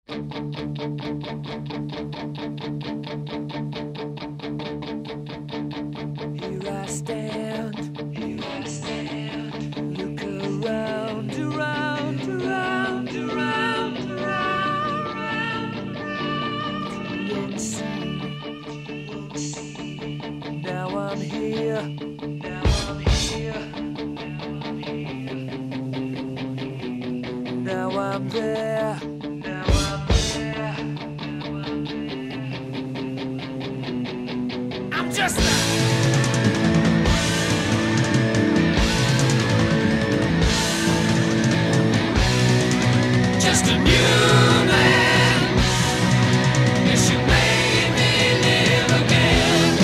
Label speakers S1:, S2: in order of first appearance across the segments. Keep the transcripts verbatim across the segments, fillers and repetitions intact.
S1: Here I stand, here I stand. Look around, around, around, around, around, around. You won't see, you won't see. Now I'm here, now I'm here, now I'm here. Now I'm there, now I'm there, now I'm there. I'm just Just a new man. Yes, you made me live again.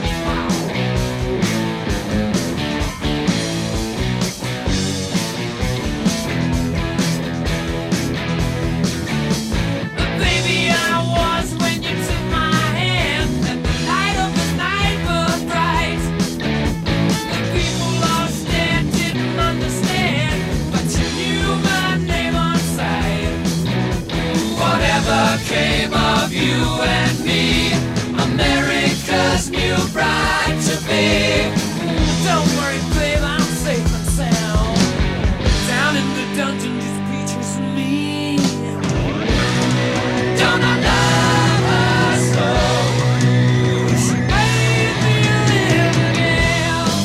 S1: The baby I was when you took my hand, and the light of the night burned bright. The people lost there didn't understand, but you knew my name on sight. Whatever came of you and me, America's new bride to be. Don't worry, babe, I'm safe and sound. Down in the dungeon, just peaches and me. Don't I love her so? She made me live again.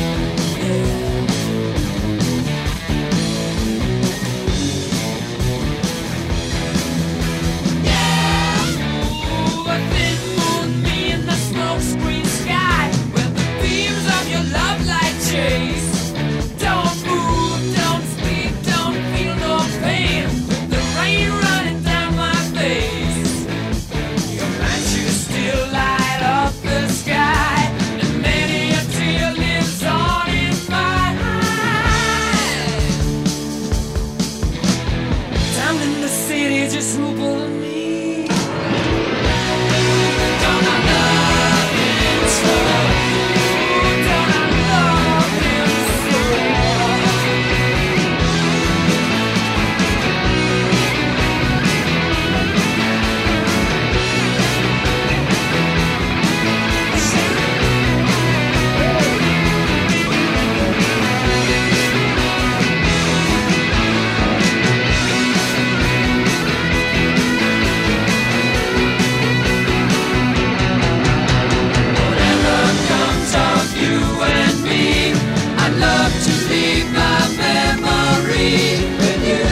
S1: Ooh, a thin moon, me in the smokescreen sky, where the beams of your love light chase. Don't move, don't speak, don't feel no pain. The rain running down my face. Your matches still light up the sky, and many a tear lives on in my eyes. Down in the city, just Rupert and me. Don't I love him so? Don't I love him so? Whatever comes of you and me, I'd love to leave my memory with you.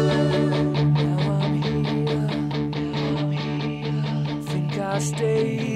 S1: Now I'm here, now I'm here. Think I'll stay